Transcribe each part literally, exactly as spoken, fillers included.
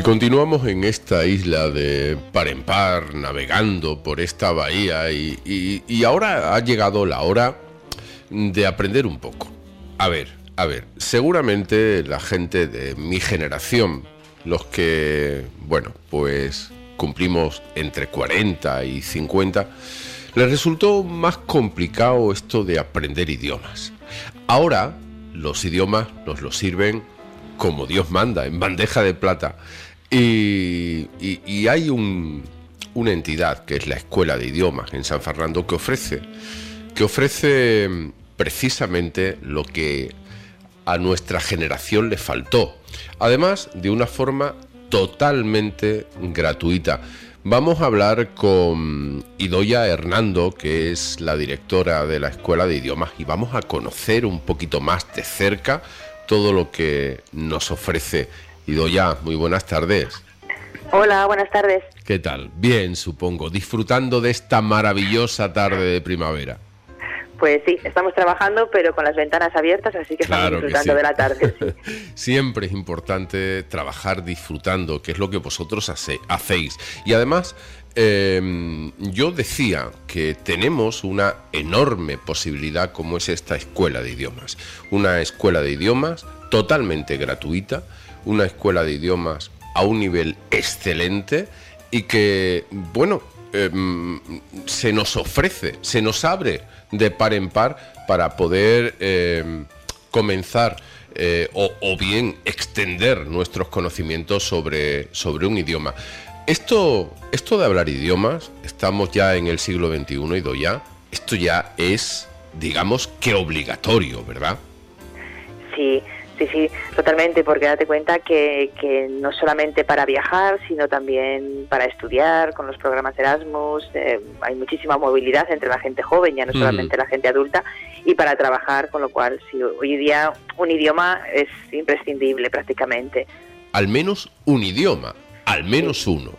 Y continuamos en esta isla de par en par, navegando por esta bahía y, y, y ahora ha llegado la hora de aprender un poco. A ver, a ver, seguramente la gente de mi generación, los que, bueno, pues cumplimos entre cuarenta y cincuenta, les resultó más complicado esto de aprender idiomas. Ahora los idiomas nos los sirven como Dios manda, en bandeja de plata. Y, y, y hay un, una entidad que es la Escuela de Idiomas en San Fernando que ofrece, que ofrece precisamente lo que a nuestra generación le faltó. Además, de una forma totalmente gratuita. Vamos a hablar con Idoia Hernando, que es la directora de la Escuela de Idiomas, y vamos a conocer un poquito más de cerca todo lo que nos ofrece. Idoia, muy buenas tardes. Hola, buenas tardes. ¿Qué tal? Bien, supongo, disfrutando de esta maravillosa tarde de primavera. Pues sí, estamos trabajando, pero con las ventanas abiertas, así que Claro estamos disfrutando que sí. de la tarde. Sí. Siempre es importante trabajar disfrutando, que es lo que vosotros hace, hacéis. Y además, eh, yo decía que tenemos una enorme posibilidad como es esta escuela de idiomas. Una escuela de idiomas totalmente gratuita, una escuela de idiomas a un nivel excelente y que, bueno, eh, se nos ofrece, se nos abre de par en par para poder eh, comenzar eh, o, o bien extender nuestros conocimientos sobre, sobre un idioma. Esto, esto de hablar idiomas, estamos ya en el siglo veintiuno, Idoia, esto ya es, digamos, que obligatorio, ¿verdad? Sí, sí, sí, totalmente, porque date cuenta que, que no solamente para viajar, sino también para estudiar, con los programas Erasmus, eh, hay muchísima movilidad entre la gente joven, ya no solamente mm. la gente adulta, y para trabajar, con lo cual, sí, hoy día un idioma es imprescindible prácticamente. Al menos un idioma, al menos sí. uno.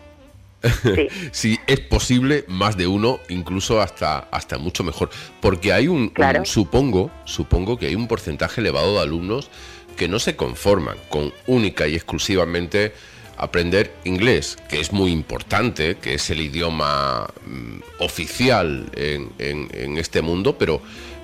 Sí. Si es posible, más de uno, incluso hasta, hasta mucho mejor, porque hay un, claro. un supongo, supongo que hay un porcentaje elevado de alumnos que no se conforman con única y exclusivamente aprender inglés, que es muy importante, que es el idioma mm, oficial en, en, en este mundo, pero,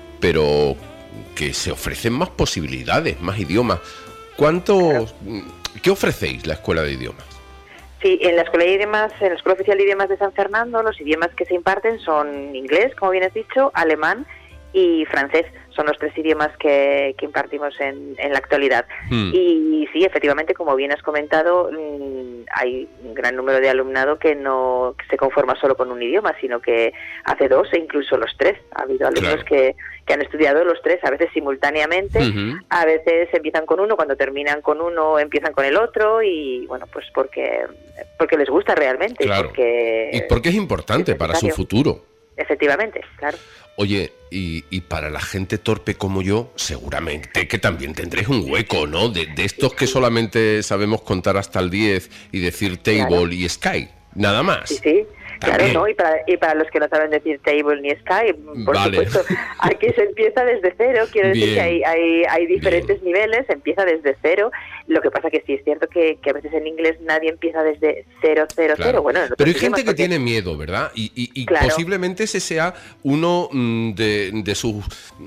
pero que se ofrecen más posibilidades, más idiomas. ¿Cuántos, claro. ¿Qué ofrecéis la Escuela de Idiomas? Sí, en la Escuela de Idiomas, en la Escuela Oficial de Idiomas de San Fernando, los idiomas que se imparten son inglés, como bien has dicho, alemán y francés. Son los tres idiomas que, que impartimos en, en la actualidad. Hmm. Y, y sí, efectivamente, como bien has comentado, mmm, hay un gran número de alumnado que no que se conforma solo con un idioma, sino que hace dos e incluso los tres. Ha habido alumnos claro. que, que han estudiado los tres, a veces simultáneamente, uh-huh. a veces empiezan con uno, cuando terminan con uno empiezan con el otro, y bueno, pues porque, porque les gusta realmente. Claro. Porque, y porque es importante es para su futuro. Efectivamente, claro. Oye, y, y para la gente torpe como yo, seguramente que también tendréis un hueco, ¿no? De, de estos que solamente sabemos contar hasta el diez y decir table claro. y sky, nada más. Sí, sí. Claro, ¿no? Y para, y para los que no saben decir table ni sky, por vale. supuesto, aquí se empieza desde cero. Quiero decir Bien. que hay, hay, hay diferentes Bien. niveles, empieza desde cero. Lo que pasa que sí es cierto que, que a veces en inglés nadie empieza desde cero, cero, claro. cero. Bueno, pero hay gente que porque... tiene miedo, ¿verdad? Y, y, y claro. posiblemente ese sea uno de, de sus...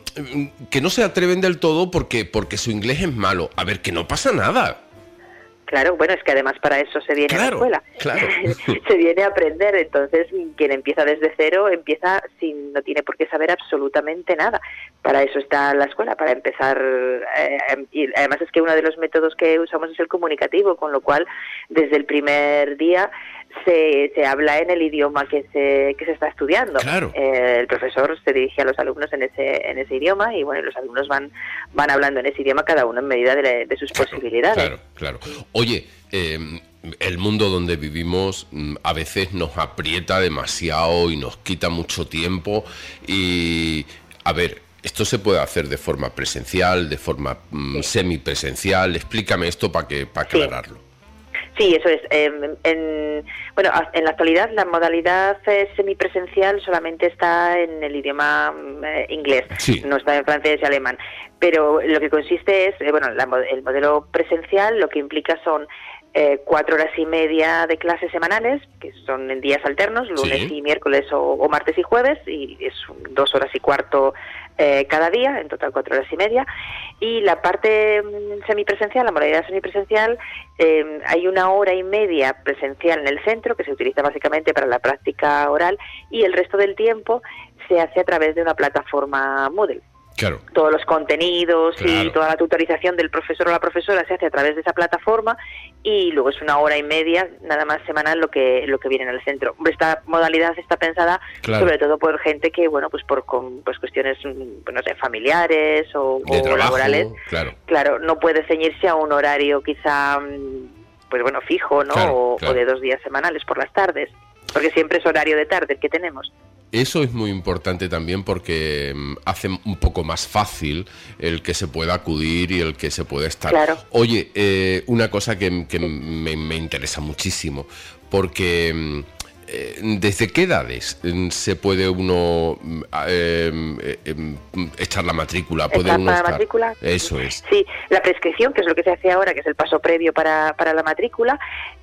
que no se atreven del todo porque, porque su inglés es malo. A ver, que no pasa nada. Claro, bueno, es que además para eso se viene claro, a la escuela, claro. se viene a aprender, entonces quien empieza desde cero empieza sin, no tiene por qué saber absolutamente nada. Para eso está la escuela, para empezar, eh, y además es que uno de los métodos que usamos es el comunicativo, con lo cual desde el primer día se, se habla en el idioma que se que se está estudiando. Claro. Eh, el profesor se dirige a los alumnos en ese en ese idioma y bueno, los alumnos van van hablando en ese idioma cada uno en medida de, de sus claro, posibilidades. Claro, claro. Oye, eh, el mundo donde vivimos a veces nos aprieta demasiado y nos quita mucho tiempo y, a ver, esto se puede hacer de forma presencial, de forma sí. semipresencial. Explícame esto para que para aclararlo. Sí. Sí, eso es. Eh, en, bueno, en la actualidad la modalidad eh, semipresencial solamente está en el idioma eh, inglés, sí. no está en francés y alemán. Pero lo que consiste es, eh, bueno, la, el modelo presencial lo que implica son eh, cuatro horas y media de clases semanales, que son en días alternos, lunes Sí. y miércoles o, o martes y jueves, y es dos horas y cuarto eh, cada día, en total cuatro horas y media. Y la parte mm, semipresencial, la modalidad semipresencial, eh, hay una hora y media presencial en el centro, que se utiliza básicamente para la práctica oral, y el resto del tiempo se hace a través de una plataforma Moodle. Claro. Todos los contenidos Claro. y toda la tutorización del profesor o la profesora se hace a través de esa plataforma, y luego es una hora y media nada más semanal lo que lo que viene en el centro. Esta modalidad está pensada Claro. sobre todo por gente que, bueno, pues por con, pues cuestiones, mm, no sé, familiares o, De o trabajo, laborales. claro. Claro, no puede ceñirse a un horario quizá, mm, pues bueno, fijo, ¿no? Claro, o, claro. o de dos días semanales por las tardes, porque siempre es horario de tarde el que tenemos. Eso es muy importante también porque mm, hace un poco más fácil el que se pueda acudir y el que se pueda estar. Claro. Oye, eh, una cosa que, que me, me interesa muchísimo, porque mm, eh, ¿desde qué edades mm, se puede uno mm, eh, eh, eh, echar la matrícula? ¿Puede ¿Echar uno la estar? matrícula? Eso es. Sí, la prescripción, que es lo que se hace ahora, que es el paso previo para, para la matrícula,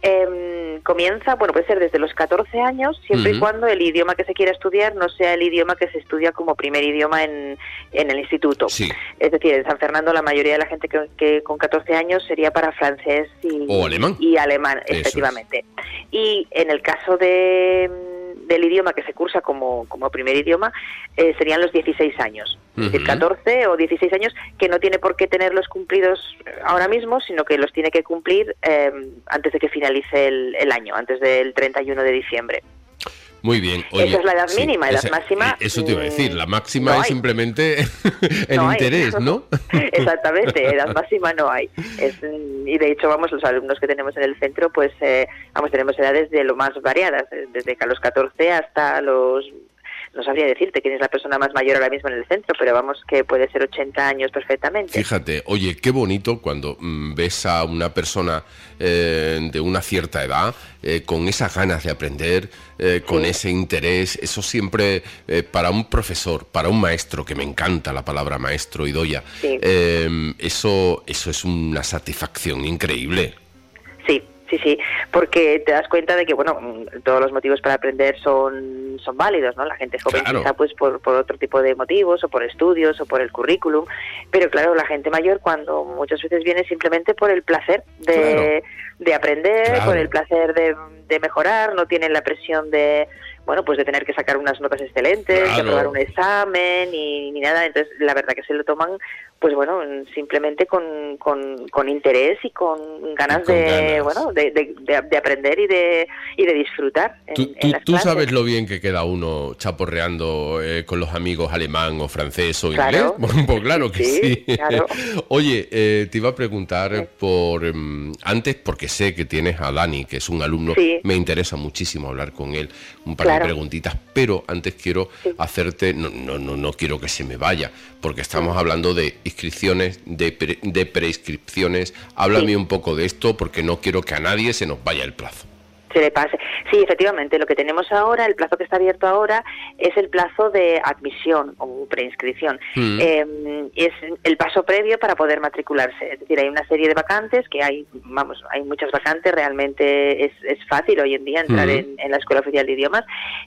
eh, comienza, bueno, puede ser desde los catorce años, siempre Ujú. y cuando el idioma que se quiera estudiar no sea el idioma que se estudia como primer idioma en, en el instituto. Sí. Es decir, en San Fernando la mayoría de la gente que, que con catorce años sería para francés y, O alemán. y alemán, Eso es. efectivamente. Y en el caso de, del idioma que se cursa como, como primer idioma, eh, serían los dieciséis años. Es decir, Ujú. catorce o dieciséis años, que no tiene por qué tenerlos cumplidos ahora mismo, sino que los tiene que cumplir eh, antes de que finalice el, el año, antes del treinta y uno de diciembre. Muy bien. Oye, Esa es la edad sí, mínima, edad esa- máxima, Eso te iba a decir, la máxima no es hay. simplemente el No hay. interés, ¿no? Exactamente, edad máxima no hay. Es, mm, y de hecho, vamos, los alumnos que tenemos en el centro, pues, eh, vamos, tenemos edades de lo más variadas, eh, desde que a los catorce hasta los... No sabría decirte quién es la persona más mayor ahora mismo en el centro, pero vamos, que puede ser ochenta años perfectamente. Fíjate, oye, qué bonito cuando mm, ves a una persona eh, de una cierta edad eh, con esas ganas de aprender, eh, con Sí. ese interés. Eso siempre, eh, para un profesor, para un maestro, que me encanta la palabra maestro, Idoia, Sí. eh, eso, eso es una satisfacción increíble. Sí, sí, sí, porque te das cuenta de que, bueno, mm, todos los motivos para aprender son, son válidos, ¿no? La gente joven Claro. quizá pues por, por otro tipo de motivos, o por estudios, o por el currículum, pero claro, la gente mayor cuando muchas veces viene simplemente por el placer de, Claro. de aprender, Claro. por el placer de, de mejorar, no tienen la presión de, bueno, pues de tener que sacar unas notas excelentes, Claro. de aprobar un examen, ni, ni nada, entonces la verdad que se lo toman, pues bueno, simplemente con, con, con interés y con ganas Y con de, ganas. bueno, de, de, de- de aprender y de, y de disfrutar en, Tú, en tú- las tú clases. sabes lo bien que queda uno chaporreando eh, con los amigos alemán o francés o Claro. inglés. Pues claro que sí. Sí, claro. Oye, eh, te iba a preguntar por mm, antes, porque sé que tienes a Dani, que es un alumno. Sí. Me interesa muchísimo hablar con él, un par Claro. de preguntitas, pero antes quiero Sí. hacerte, no, no, no, no quiero que se me vaya, porque estamos hablando de inscripciones, de, pre- de preinscripciones. Háblame Sí. un poco de esto, porque no quiero que a nadie se nos vaya el plazo. Se le pase. Sí, efectivamente, lo que tenemos ahora, el plazo que está abierto ahora, es el plazo de admisión o preinscripción. Mm. Eh, es el paso previo para poder matricularse. Es decir, hay una serie de vacantes, que hay, vamos, hay muchas vacantes, realmente es, es fácil hoy en día entrar Mm. en, en la Escuela Oficial de Idiomas.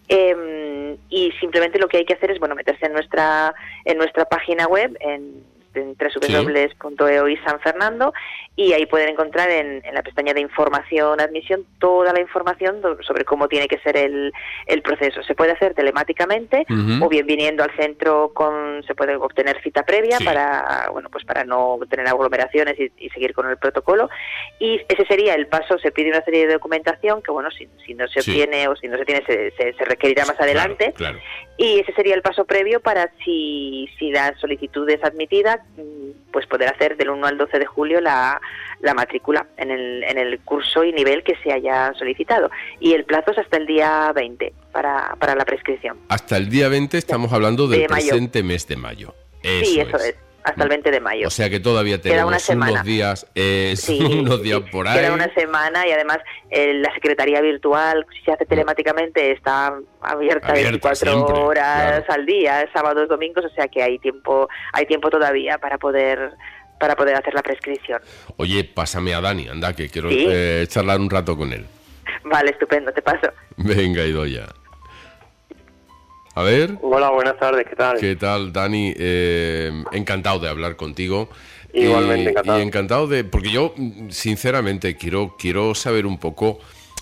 Eh, y simplemente lo que hay que hacer es, bueno, meterse en nuestra, en nuestra página web, en en doble u doble u doble u punto e o i San Fernando, y ahí pueden encontrar en, en la pestaña de información, admisión, toda la información do- sobre cómo tiene que ser el, el proceso. Se puede hacer telemáticamente, Ujú. o bien viniendo al centro, con se puede obtener cita previa Sí. para, bueno, pues para no tener aglomeraciones y, y seguir con el protocolo. Y ese sería el paso. Se pide una serie de documentación que, bueno, si, si no se Sí. obtiene o si no se tiene, se, se, se requerirá más adelante. Claro, claro. Y ese sería el paso previo para, si, si la solicitud es admitida, mm, pues poder hacer del uno al doce de julio la, la matrícula en el, en el curso y nivel que se haya solicitado. Y el plazo es hasta el día veinte para, para la prescripción. Hasta el día veinte estamos hablando del De mayo. presente mes de mayo. Eso Sí, eso es. Hasta el veinte de mayo. O sea que todavía Queda tenemos una semana. unos días, eh, Sí, unos sí, días sí. por ahí. Queda una semana, y además eh, la secretaría virtual, si se hace telemáticamente, está abierta, Abierta veinticuatro siempre, horas claro. al día, sábados, domingos, o sea que hay tiempo, hay tiempo todavía para poder para poder hacer la prescripción. Oye, pásame a Dani, anda, que quiero ¿Sí? eh, charlar un rato con él. Vale, estupendo, te paso. Venga, Idoia. A ver. Hola, buenas tardes, ¿qué tal? ¿Qué tal, Dani? Eh, encantado de hablar contigo. Igualmente, y, encantado. Y encantado de... Porque yo, sinceramente, quiero, quiero saber un poco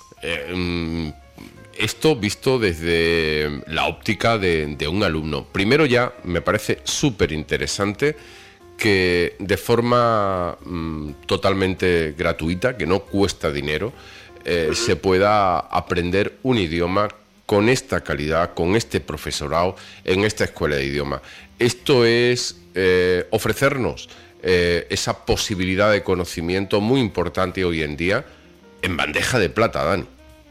eh, esto visto desde la óptica de, de un alumno. Primero ya, me parece súper interesante que de forma mm, totalmente gratuita, que no cuesta dinero, eh, uh-huh. se pueda aprender un idioma con esta calidad, con este profesorado, en esta escuela de idiomas. Esto es eh, ofrecernos eh, esa posibilidad de conocimiento muy importante hoy en día en bandeja de plata, Dani.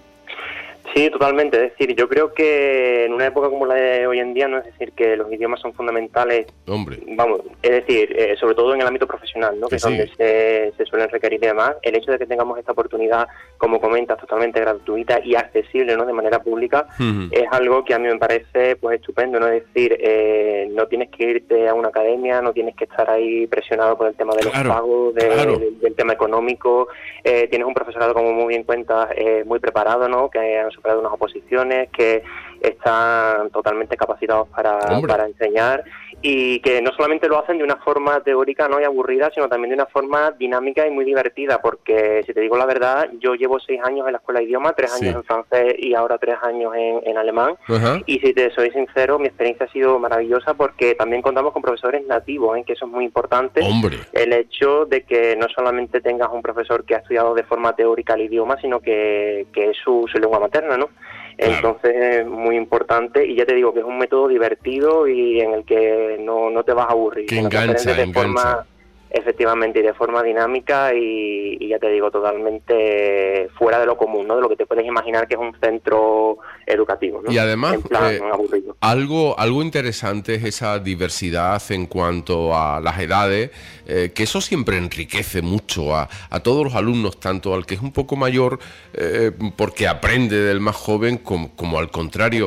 Sí, totalmente. Es decir, yo creo que en una época como la de hoy en día, no es decir que los idiomas son fundamentales. Hombre. Vamos, es decir, eh, sobre todo en el ámbito profesional, ¿no? Que, que es sí. donde se, se suelen requerir y demás. El hecho de que tengamos esta oportunidad, como comentas, totalmente gratuita y accesible, ¿no? De manera pública, uh-huh. es algo que a mí me parece pues estupendo, ¿no? Es decir, eh, no tienes que irte a una academia, no tienes que estar ahí presionado por el tema de claro, los pagos, de, claro. de, del tema económico. Eh, tienes un profesorado, como muy bien cuentas, eh, muy preparado, ¿no? Que han superado unas oposiciones, que están totalmente capacitados para, para enseñar y que no solamente lo hacen de una forma teórica, ¿no? y aburrida, sino también de una forma dinámica y muy divertida, porque si te digo la verdad, yo llevo seis años en la escuela de idioma, tres años sí. en francés y ahora tres años en, en alemán, uh-huh. y si te soy sincero, mi experiencia ha sido maravillosa porque también contamos con profesores nativos, ¿eh? que eso es muy importante. Hombre. El hecho de que no solamente tengas un profesor que ha estudiado de forma teórica el idioma, sino que, que es su, su lengua materna, ¿no? Entonces es muy importante y ya te digo que es un método divertido y en el que no, no te vas a aburrir. Que engancha, de engancha. Forma, efectivamente, y de forma dinámica y, y ya te digo, totalmente fuera de lo común, ¿no? De lo que te puedes imaginar que es un centro educativo, ¿no? Y además, en plan, eh, aburrido. algo, algo interesante es esa diversidad en cuanto a las edades, eh, que eso siempre enriquece mucho a, a todos los alumnos, tanto al que es un poco mayor, eh, porque aprende del más joven, como, como al contrario.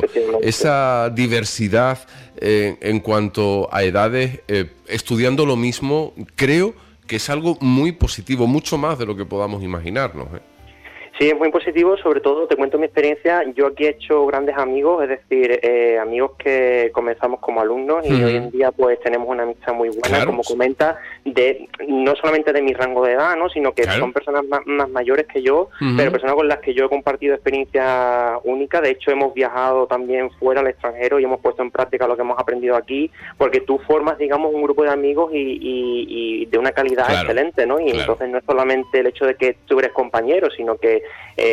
Esa diversidad eh, en cuanto a edades, eh, estudiando lo mismo, creo que es algo muy positivo, mucho más de lo que podamos imaginarnos, ¿eh? Sí, es muy positivo, sobre todo, te cuento mi experiencia, yo aquí he hecho grandes amigos, es decir, eh, amigos que comenzamos como alumnos y uh-huh. hoy en día pues tenemos una amistad muy buena, claro. como comenta, de no solamente de mi rango de edad, ¿no? sino que claro. son personas más, más mayores que yo, uh-huh. pero personas con las que yo he compartido experiencias únicas, de hecho hemos viajado también fuera al extranjero y hemos puesto en práctica lo que hemos aprendido aquí, porque tú formas, digamos, un grupo de amigos y, y, y de una calidad claro. excelente, ¿no? Y claro. entonces no es solamente el hecho de que tú eres compañero, sino que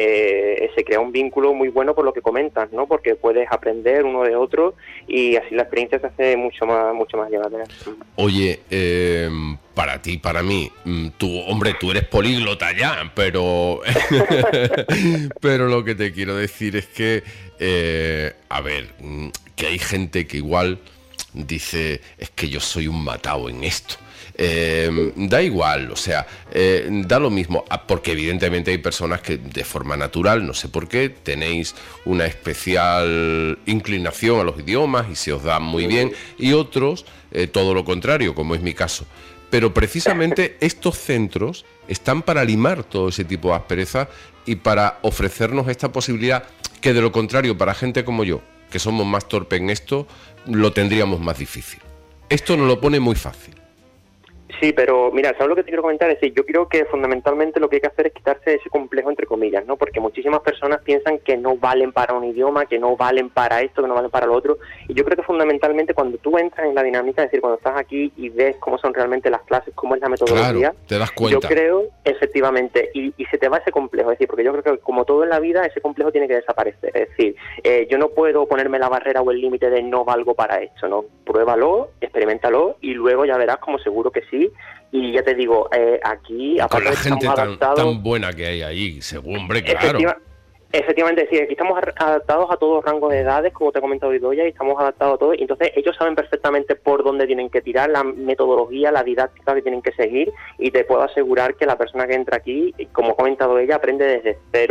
Eh, se crea un vínculo muy bueno por lo que comentas, ¿no? Porque puedes aprender uno de otro y así la experiencia se hace mucho más mucho más llevadera. Oye, eh, para ti, para mí, tú, hombre, tú eres políglota ya, pero pero lo que te quiero decir es que, eh, a ver, que hay gente que igual dice, es que yo soy un matao en esto. Eh, da igual, o sea, eh, da lo mismo, porque evidentemente hay personas que de forma natural, no sé por qué, tenéis una especial inclinación a los idiomas y se os da muy bien, y otros eh, todo lo contrario, como es mi caso. Pero precisamente estos centros están para limar todo ese tipo de asperezas y para ofrecernos esta posibilidad que de lo contrario, para gente como yo, que somos más torpes en esto, lo tendríamos más difícil. Esto nos lo pone muy fácil. Sí, pero mira, ¿sabes lo que te quiero comentar? Es decir, yo creo que fundamentalmente lo que hay que hacer es quitarse ese complejo entre comillas, ¿no? Porque muchísimas personas piensan que no valen para un idioma, que no valen para esto, que no valen para lo otro. Y yo creo que fundamentalmente cuando tú entras en la dinámica, es decir, cuando estás aquí y ves cómo son realmente las clases, cómo es la metodología, claro, te das cuenta. Yo creo, efectivamente, y, y se te va ese complejo. Es decir, porque yo creo que como todo en la vida, ese complejo tiene que desaparecer. Es decir, eh, yo no puedo ponerme la barrera o el límite de no valgo para esto, ¿no? Pruébalo, experimentalo y luego ya verás como seguro que sí. Y ya te digo, eh, aquí... Con la gente tan, tan buena que hay ahí, según, hombre, claro. Efectiva, efectivamente, sí, aquí estamos adaptados a todos rangos de edades, como te he comentado Idoia, y estamos adaptados a todo. Y entonces ellos saben perfectamente por dónde tienen que tirar, la metodología, la didáctica que tienen que seguir. Y te puedo asegurar que la persona que entra aquí, como ha comentado ella, aprende desde cero.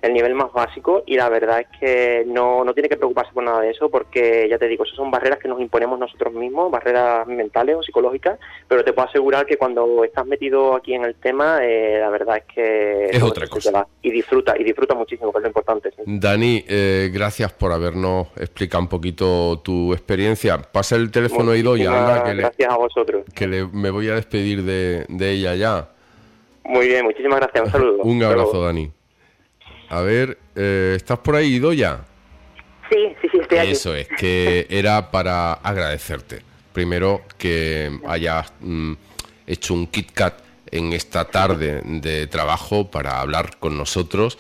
el nivel más básico, y la verdad es que no, no tiene que preocuparse por nada de eso, porque ya te digo, eso son barreras que nos imponemos nosotros mismos, barreras mentales o psicológicas, pero te puedo asegurar que cuando estás metido aquí en el tema, eh, la verdad es que es otra cosa. Y disfruta, y disfruta muchísimo, que es lo importante. ¿Sí? Dani, eh, gracias por habernos explicado un poquito tu experiencia. Pasa el teléfono a Idoia, anda, que gracias le, a vosotros. Que le, me voy a despedir de, de ella ya. Muy bien, muchísimas gracias, un saludo. Un abrazo, Dani. A ver, eh, ¿estás por ahí, Idoia? Sí, sí, sí, estoy aquí. Eso es, que era para agradecerte. Primero, que hayas mm, hecho un Kit Kat en esta tarde de trabajo para hablar con nosotros.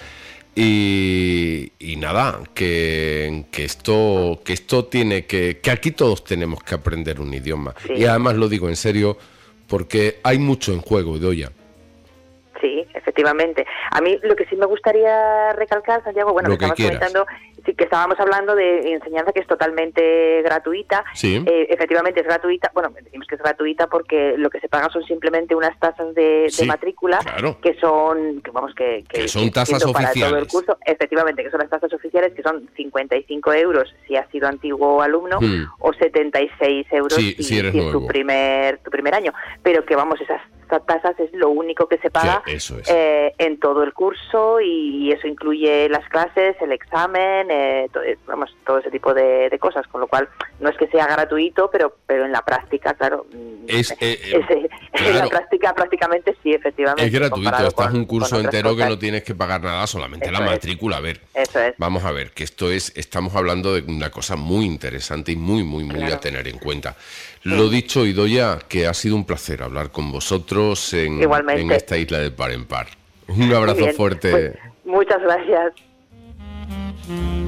Y, y nada, que, que esto que esto tiene que... Que aquí todos tenemos que aprender un idioma. Sí. Y además lo digo en serio, porque hay mucho en juego, Idoia. Sí, efectivamente. A mí lo que sí me gustaría recalcar, Santiago, bueno, lo que estábamos quieras. comentando, sí, que estábamos hablando de enseñanza que es totalmente gratuita. Sí. Eh, efectivamente es gratuita. Bueno, decimos que es gratuita porque lo que se paga son simplemente unas tasas de, sí, de matrícula, claro. que son, que vamos, que, que, que son tasas para oficiales. todo el curso. Efectivamente, que son las tasas oficiales, que son cincuenta y cinco euros si has sido antiguo alumno, hmm. o setenta y seis euros sí, si, si eres si es nuevo. tu primer tu primer año. Pero que vamos, esas tasas es lo único que se paga sí, eso es. eh, en todo el curso, y eso incluye las clases, el examen, eh, todo, vamos, todo ese tipo de, de cosas, con lo cual no es que sea gratuito, pero pero en la práctica, claro, es, eh, eh, es, eh, claro. en la práctica prácticamente sí, efectivamente. Es gratuito, estás con, un curso entero cosas. Que no tienes que pagar nada, solamente eso la matrícula. Es. A ver, eso es. Vamos a ver, que esto es, estamos hablando de una cosa muy interesante y muy, muy, muy claro. a tener en cuenta. Lo dicho, Idoia, que ha sido un placer hablar con vosotros en, en esta isla de Par en Par. Un abrazo fuerte. Pues, muchas gracias.